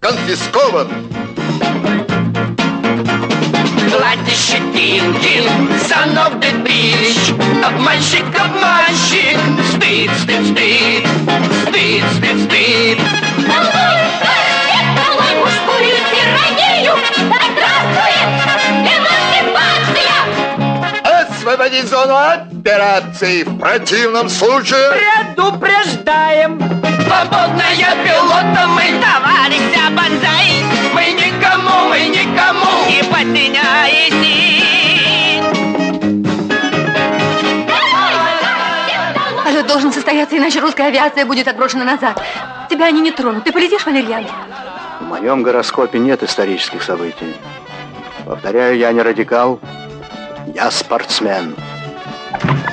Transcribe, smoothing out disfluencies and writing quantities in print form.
конфискован. Глади щетинки, son of the beach. Обманщик, обманщик, стыд, стыд, стыд, стыд, стыд, стыд. Долой мужскую тиранию! Да здравствует эмансипация! Освободить зону операции. В противном случае... Предупреждаем! Свободная пилота, мы товарища Бонзай! Мы никому не подменяйся! Полет должен состояться, иначе русская авиация будет отброшена назад. Тебя они не тронут. Ты полетишь, Валерьян? В моем гороскопе нет исторических событий. Повторяю, я не радикал, я спортсмен.